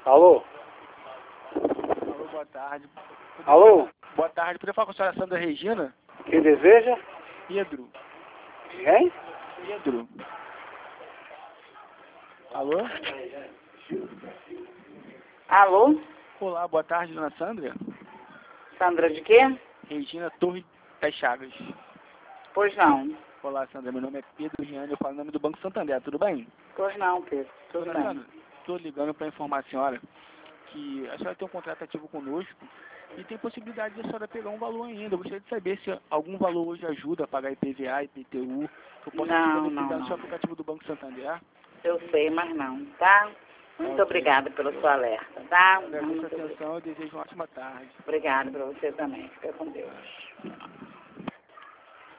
Alô? Alô, boa tarde. Alô? Boa tarde. Podia falar com a senhora Sandra Regina? Quem deseja? Pedro. Quem? Pedro. Alô? Alô? Olá, boa tarde, dona Sandra. Sandra de quê? Regina Torre das Chagas. Pois não. Olá, Sandra. Meu nome é Pedro Riane, eu falo em nome do Banco Santander. Tudo bem? Pois não, Pedro. Tudo Dona bem. Sandra, estou ligando para informar a senhora que a senhora tem um contrato ativo conosco e tem possibilidade de a senhora pegar um valor ainda. Eu gostaria de saber se algum valor hoje ajuda a pagar IPVA, IPTU, que eu possa te beneficiar no seu aplicativo do Banco Santander. Eu sei, mas não, tá? Muito Ok. obrigada pelo seu alerta, tá? Agradeço a atenção e desejo uma ótima tarde. Obrigada para você também. Fica com Deus.